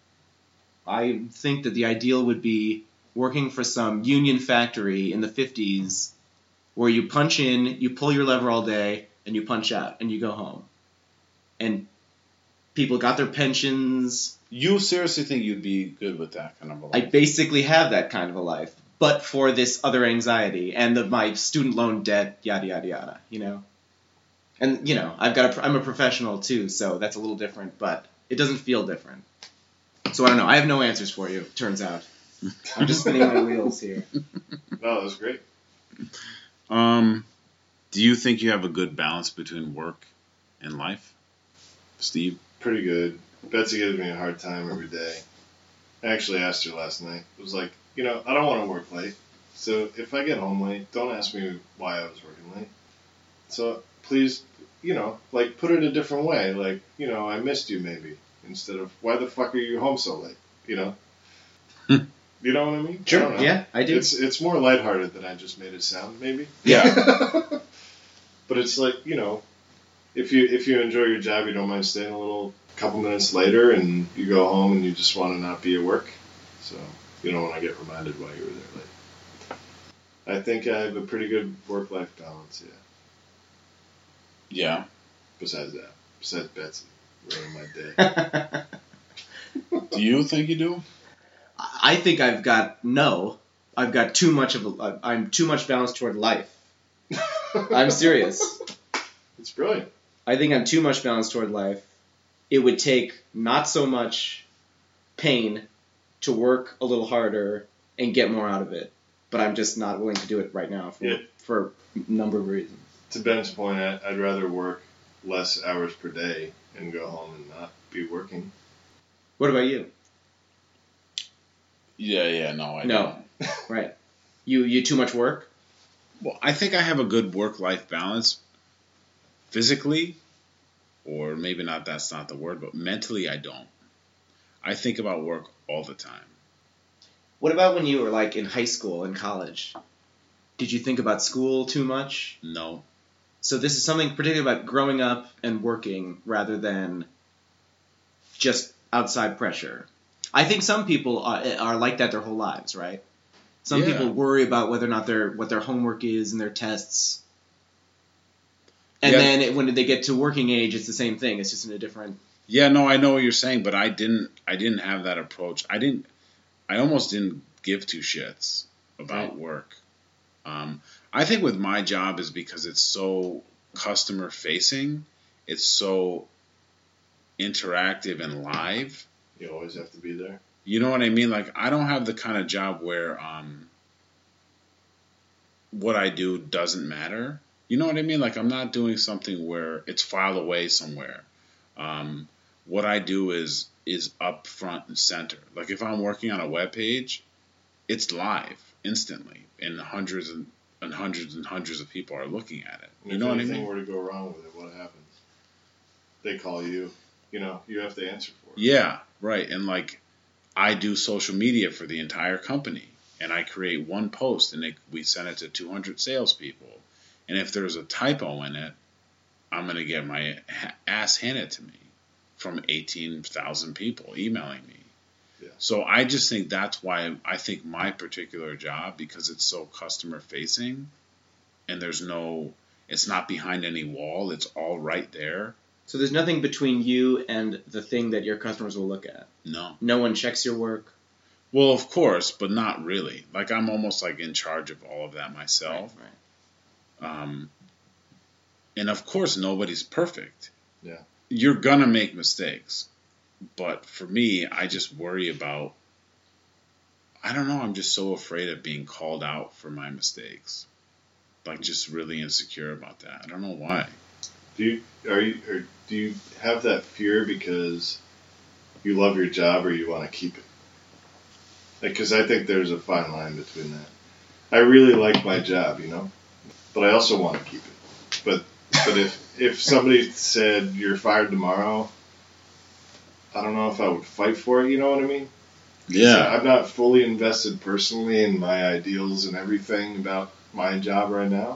I think that the ideal would be working for some union factory in the fifties where you punch in, you pull your lever all day, and you punch out, and you go home. And people got their pensions. You seriously think you'd be good with that kind of a life? I basically have that kind of a life, but for this other anxiety and the, my student loan debt, yada, yada, yada, you know? And, you know, I've got a, I'm a professional, too, so that's a little different, but it doesn't feel different. So I don't know. I have no answers for you, turns out. I'm just spinning my wheels here. No, that was great. Um, do you think you have a good balance between work and life, Steve? Pretty good. Betsy gives me a hard time every day. I actually asked her last night. It was like, you know, I don't want to work late. So if I get home late, don't ask me why I was working late. So please, you know, like put it a different way. Like, you know, I missed you maybe. Instead of, why the fuck are you home so late? You know? You know what I mean? Sure, I don't know. yeah, I do. It's it's more lighthearted than I just made it sound, maybe. Yeah. But it's like, you know, if you if you enjoy your job, you don't mind staying a little couple minutes later, and you go home and you just want to not be at work. So you don't want to get reminded why you were there late. I think I have a pretty good work-life balance, yeah. Yeah. Besides that. Besides Betsy. Ruining my day. Do you think you do? I think I've got no. I've got too much of a. I'm too much balanced toward life. I'm serious. It's brilliant. I think I'm too much balanced toward life. It would take not so much pain to work a little harder and get more out of it, but I'm just not willing to do it right now for Yeah. for a number of reasons. To Ben's point, I- I'd rather work less hours per day and go home and not be working. What about you? Yeah, yeah, no, I No. don't. Right. You you too much work? Well, I think I have a good work-life balance physically, or maybe not, that's not the word, but mentally I don't. I think about work all the time. What about when you were like in high school and college? Did you think about school too much? No. So this is something particularly about growing up and working rather than just outside pressure. I think some people are, are like that their whole lives, right? Some Yeah. people worry about whether or not their what their homework is and their tests. And Yeah. then it, when they get to working age, it's the same thing. It's just in a different. Yeah, no, I know what you're saying, but I didn't I didn't have that approach. I didn't I almost didn't give two shits about Right. work. Um, I think with my job is because it's so customer facing, it's so interactive and live. You always have to be there. You know what I mean? Like, I don't have the kind of job where um, what I do doesn't matter. You know what I mean? Like, I'm not doing something where it's filed away somewhere. Um, what I do is is up front and center. Like, if I'm working on a web page, it's live instantly, and hundreds and, and hundreds and hundreds of people are looking at it. And You if know what I anything mean? were to go wrong with it, what happens? They call you. You know, you have to answer for it. Yeah, right. And like, I do social media for the entire company, and I create one post, and it, we send it to two hundred salespeople. And if there's a typo in it, I'm gonna get my ha- ass handed to me from eighteen thousand people emailing me. Yeah. So I just think that's why I think my particular job, because it's so customer facing, and there's no, it's not behind any wall. It's all right there. So there's nothing between you and the thing that your customers will look at. No. No one checks your work. Well, of course, but not really. Like, I'm almost like in charge of all of that myself. Right, right. Um, and of course, nobody's perfect. Yeah. You're gonna make mistakes. But for me, I just worry about, I don't know, I'm just so afraid of being called out for my mistakes. Like, just really insecure about that. I don't know why. Do you are you or do you have that fear because you love your job or you want to keep it? Like, because I think there's a fine line between that. I really like my job, you know, but I also want to keep it. But but if if somebody said you're fired tomorrow, I don't know if I would fight for it. You know what I mean? Yeah. I'm not fully invested personally in my ideals and everything about my job right now.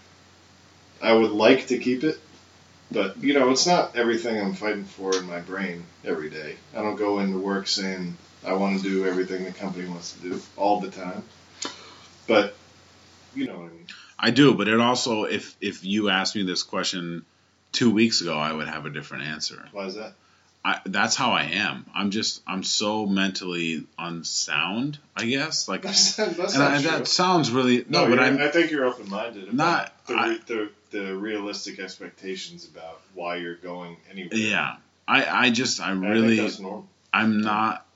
I would like to keep it, but, you know, it's not everything I'm fighting for in my brain every day. I don't go into work saying I want to do everything the company wants to do all the time. But, you know what I mean. I do, but it also, if if you asked me this question two weeks ago, I would have a different answer. Why is that? I, that's how I am. I'm just, I'm so mentally unsound, I guess. Like, That's, that's and not I, true. that sounds really No, no, but you're- I I think you're open-minded about Not- the, re- I- the, the realistic expectations about why you're going anywhere. yeah, I I just I And I really think that's normal. I'm not.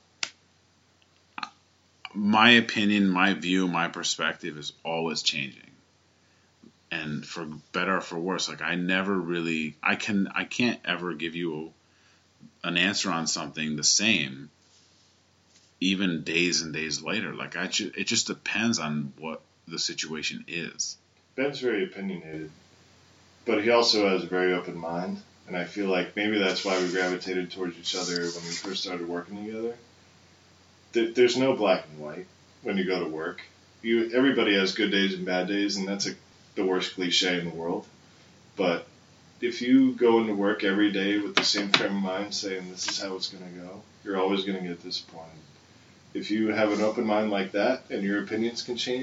My opinion, my view, my perspective is always changing, and for better or for worse. Like, I never really, I can, I can't ever give you an answer on something the same, even days and days later. Like, I, ju- it just depends on what the situation is. Ben's very opinionated, but he also has a very open mind, and I feel like maybe that's why we gravitated towards each other when we first started working together. There- There's no black and white when you go to work. You everybody has good days and bad days, and that's a, the worst cliche in the world. But if you go into work every day with the same frame of mind, saying this is how it's going to go, you're always going to get disappointed. If you have an open mind like that, and your opinions can change,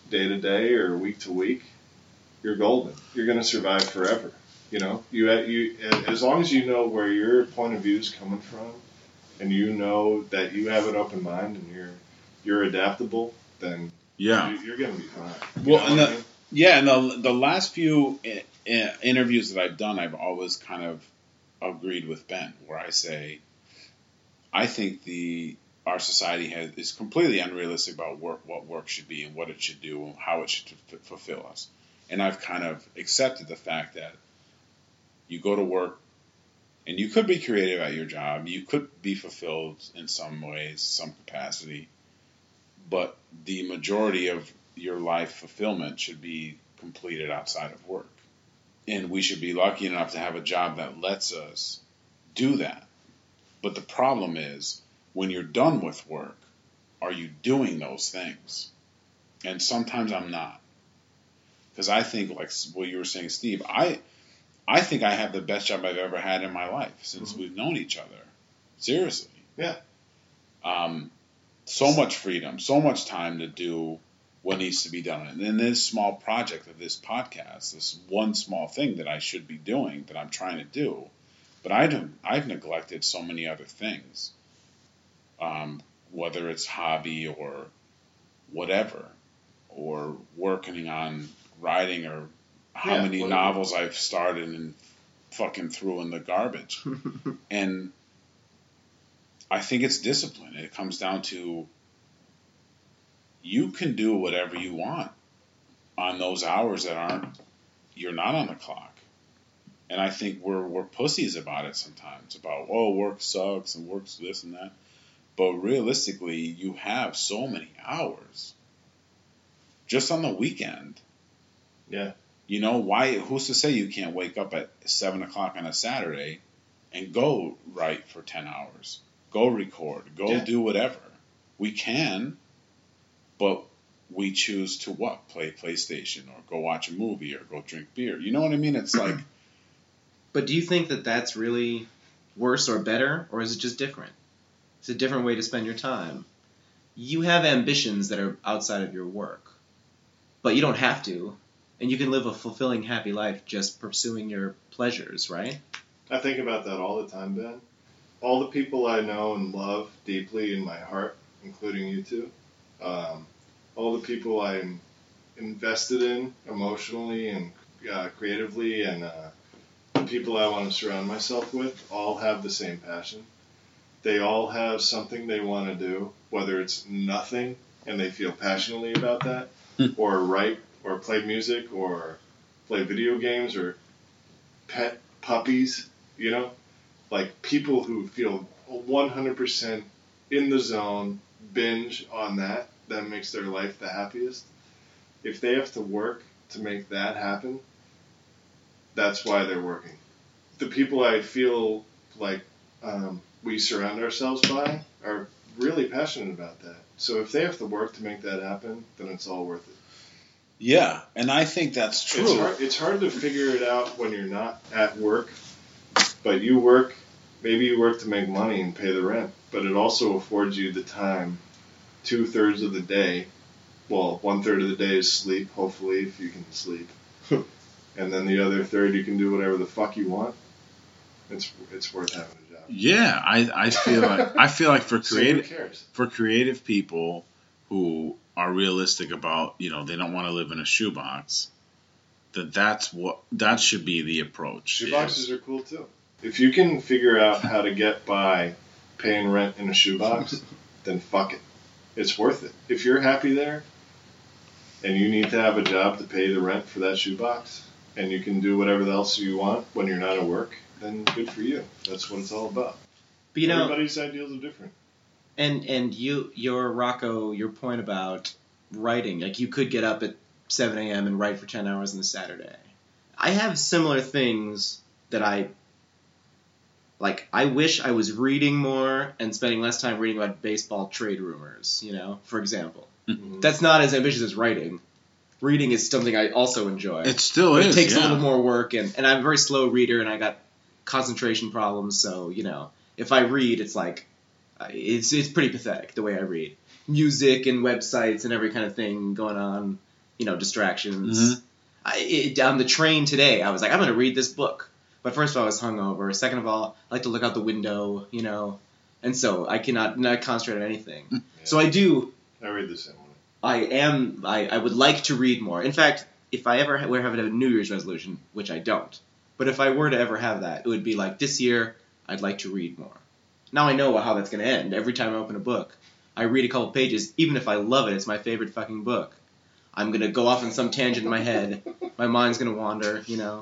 day to day or week to week, you're golden. You're going to survive forever. You know, you you as long as you know where your point of view is coming from, and you know that you have an open mind and you're you're adaptable, then yeah, you, you're going to be fine. Well, You and know the, what I mean? yeah, and the the last few I- I- interviews that I've done, I've always kind of agreed with Ben, where I say, I think the our society has is completely unrealistic about work, what work should be and what it should do and how it should f- fulfill us. And I've kind of accepted the fact that you go to work and you could be creative at your job, you could be fulfilled in some ways, some capacity, but the majority of your life fulfillment should be completed outside of work. And we should be lucky enough to have a job that lets us do that. But the problem is, when you're done with work, are you doing those things? And sometimes I'm not. Because I think, like what you were saying, Steve, I I think I have the best job I've ever had in my life since Mm-hmm. we've known each other. Seriously. Yeah. Um, so much freedom, so much time to do what needs to be done. And in this small project of this podcast, this one small thing that I should be doing, that I'm trying to do, but I've, I've neglected so many other things, um, whether it's hobby or whatever, or working on writing, or how Yeah, many well- novels I've started and fucking threw in the garbage. And I think it's discipline. It comes down to you can do whatever you want on those hours that aren't, you're not on the clock. And I think we're we're pussies about it sometimes, about, oh, work sucks and work's this and that. But realistically, you have so many hours just on the weekend. Yeah. You know, why? Who's to say you can't wake up at seven o'clock on a Saturday and go write for ten hours? Go record. Go Yeah. do whatever. We can, but we choose to what? Play PlayStation or go watch a movie or go drink beer. You know what I mean? It's like, But do you think that that's really worse or better, or is it just different? It's a different way to spend your time. You have ambitions that are outside of your work, but you don't have to, and you can live a fulfilling, happy life just pursuing your pleasures, right? I think about that all the time, Ben. All the people I know and love deeply in my heart, including you two, um, all the people I'm invested in emotionally and uh, creatively, and uh, the people I want to surround myself with, all have the same passion. They all have something they want to do, whether it's nothing and they feel passionately about that, or write, or play music, or play video games, or pet puppies, you know? Like people who feel one hundred percent in the zone, binge on that, that makes their life the happiest. If they have to work to make that happen, that's why they're working. The people I feel like um, we surround ourselves by are really passionate about that. So if they have to work to make that happen, then it's all worth it. yeah, and I think that's true. It's hard, it's hard to figure it out when you're not at work, but you work, maybe you work to make money and pay the rent, but it also affords you the time, two-thirds of the day, well, one-third of the day is sleep, hopefully, if you can sleep, and then the other third you can do whatever the fuck you want. It's it's worth having a job. Yeah, I, I feel like I feel like for So who creative cares? for creative people who are realistic about, you know, they don't want to live in a shoebox, that that's what that should be the approach. Shoeboxes is- are cool too. If you can figure out how to get by paying rent in a shoebox, then fuck it. It's worth it. If you're happy there and you need to have a job to pay the rent for that shoebox and you can do whatever else you want when you're not at work, then good for you. That's what it's all about. But you know, Everybody's ideals are different. and and you, your Rocco, your point about writing, like you could get up at seven a.m. and write for ten hours on a Saturday. I have similar things that I like. I wish I was reading more and spending less time reading about baseball trade rumors, you know, for example. Mhm. That's not as ambitious as writing. Reading is something I also enjoy. It still But is. it takes yeah. a little more work, and, and I'm a very slow reader, and I got concentration problems, so, you know, if I read, it's like, uh, it's it's pretty pathetic, the way I read. Music and websites and every kind of thing going on. you know, distractions. Mm-hmm. I, it, on the train today, I was like, I'm going to read this book. But first of all, I was hungover. Second of all, I like to look out the window, you know, and so I cannot not concentrate on anything. Yeah. So I do. I read the same way. I am. I, I would like to read more. In fact, if I ever were having a New Year's resolution, which I don't, but if I were to ever have that, it would be like this year, I'd like to read more. Now I know how that's going to end. Every time I open a book, I read a couple pages, even if I love it, it's my favorite fucking book. I'm going to go off on some tangent in my head. My mind's going to wander, you know.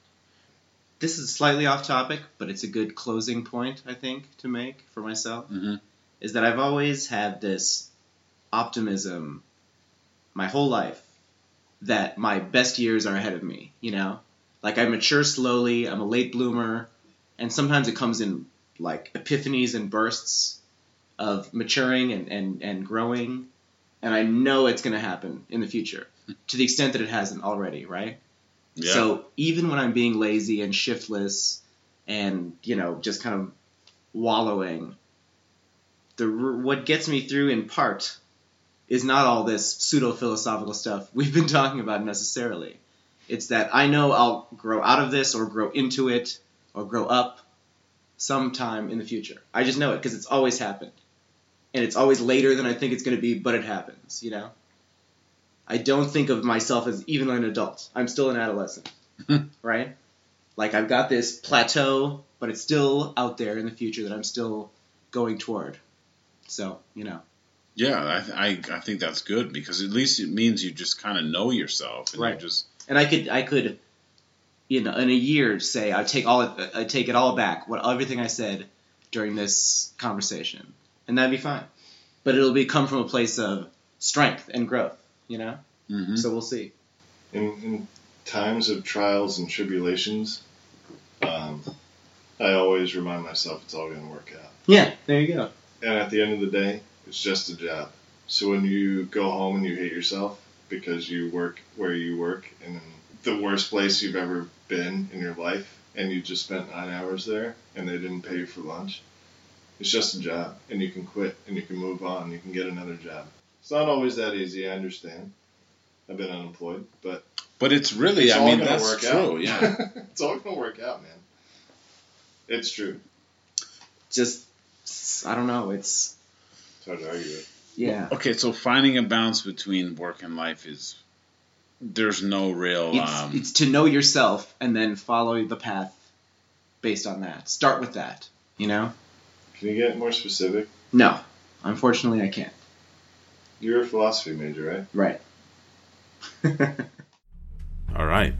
This is slightly off topic, but it's a good closing point, I think, to make for myself. Mm-hmm. Is that I've always had this optimism my whole life that my best years are ahead of me, you know? Like, I mature slowly, I'm a late bloomer, and sometimes it comes in, like, epiphanies and bursts of maturing and, and, and growing, and I know it's going to happen in the future, to the extent that it hasn't already, right? Yeah. So even when I'm being lazy and shiftless and, you know, just kind of wallowing, the what gets me through in part is not all this pseudo-philosophical stuff we've been talking about necessarily. It's that I know I'll grow out of this or grow into it or grow up sometime in the future. I just know it because it's always happened. And it's always later than I think it's going to be, but it happens, you know? I don't think of myself as even an adult. I'm still an adolescent, right? Like, I've got this plateau, but it's still out there in the future that I'm still going toward. So, you know. Yeah, I, th- I I think that's good because at least it means you just kind of know yourself. And right. You just... And I could, I could, you know, in a year say I take all, I take it all back, what everything I said during this conversation, and that'd be fine. But it'll be come from a place of strength and growth, you know. Mm-hmm. So we'll see. In, in times of trials and tribulations, um, I always remind myself it's all going to work out. Yeah, there you go. And at the end of the day, it's just a job. So when you go home and you hate yourself because you work where you work in the worst place you've ever been in your life, and you just spent nine hours there and they didn't pay you for lunch, it's just a job. And you can quit and you can move on. You can get another job. It's not always that easy, I understand. I've been unemployed, but... But it's really, it's I all mean, gonna that's work true, out. yeah. It's all going to work out, man. It's true. Just, I don't know, it's... It's hard to argue with. Yeah. Okay, so finding a balance between work and life is... There's no real... It's, um, it's to know yourself and then follow the path based on that. Start with that, you know? Can you get more specific? No. Unfortunately, I can't. You're a philosophy major, right? Right. All right.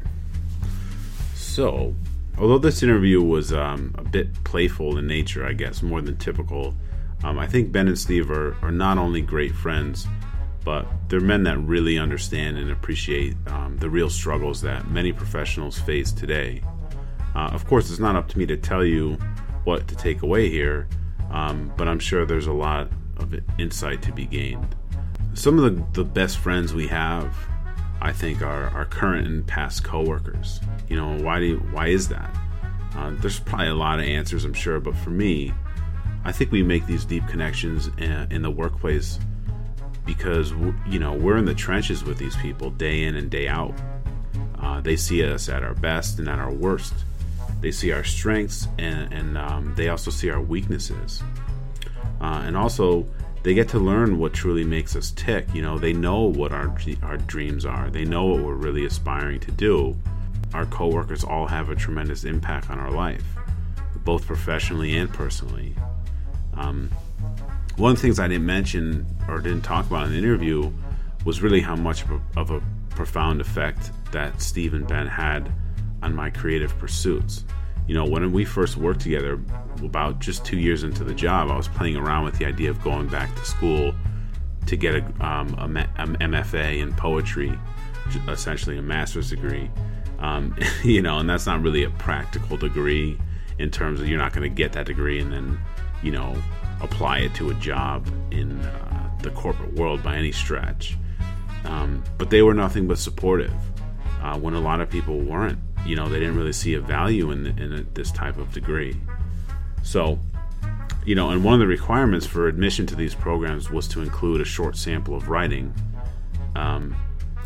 So, although this interview was um, a bit playful in nature, I guess, more than typical, um, I think Ben and Steve are, are not only great friends, but they're men that really understand and appreciate um, the real struggles that many professionals face today. Uh, of course, it's not up to me to tell you what to take away here, um, but I'm sure there's a lot of insight to be gained. Some of the, the best friends we have, I think, are our current and past coworkers. You know, why do you, why is that? Uh, there's probably a lot of answers, I'm sure, but for me, I think we make these deep connections in, in the workplace because, you know, we're in the trenches with these people day in and day out. Uh, they see us at our best and at our worst. They see our strengths and, and um, they also see our weaknesses. Uh, and also, they get to learn what truly makes us tick. You know, they know what our our dreams are. They know what we're really aspiring to do. Our coworkers all have a tremendous impact on our life, both professionally and personally. Um, one of the things I didn't mention or didn't talk about in the interview was really how much of a, of a profound effect that Steve and Ben had on my creative pursuits. You know, when we first worked together, about just two years into the job, I was playing around with the idea of going back to school to get a, um, a M F A in poetry, essentially a master's degree. Um, you know, and that's not really a practical degree in terms of you're not going to get that degree and then, you know, apply it to a job in uh, the corporate world by any stretch. Um, but they were nothing but supportive uh, when a lot of people weren't. You know, they didn't really see a value in, in a, this type of degree. So, you know, and one of the requirements for admission to these programs was to include a short sample of writing. Um,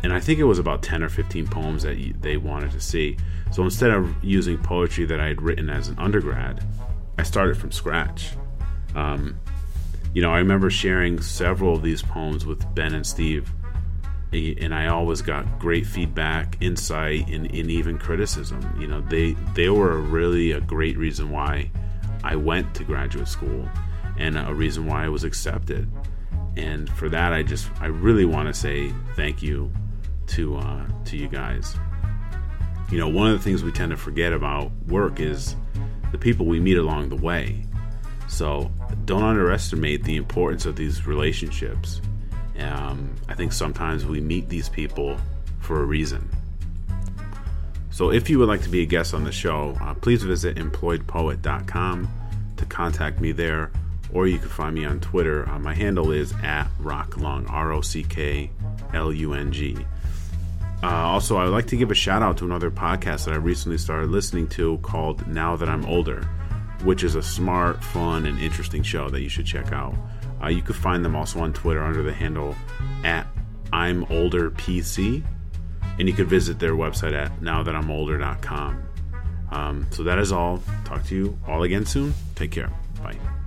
and I think it was about ten or fifteen poems that they wanted to see. So instead of using poetry that I had written as an undergrad, I started from scratch. Um, you know, I remember sharing several of these poems with Ben and Steve, and I always got great feedback, insight, and, and even criticism. You know, they they were really a great reason why I went to graduate school, and a reason why I was accepted. And for that, I just I really want to say thank you to uh, to you guys. You know, one of the things we tend to forget about work is the people we meet along the way. So don't underestimate the importance of these relationships. Um, I think sometimes we meet these people for a reason. So if you would like to be a guest on the show, uh, please visit employed poet dot com to contact me there, or you can find me on Twitter. Uh, my handle is at rocklung, R O C K L U N G. Uh, also, I would like to give a shout out to another podcast that I recently started listening to called Now That I'm Older, which is a smart, fun, and interesting show that you should check out. Uh, you can find them also on Twitter under the handle at I'm Older P C, and you can visit their website at now that I'm older dot com. Um, so that is all. Talk to you all again soon. Take care. Bye.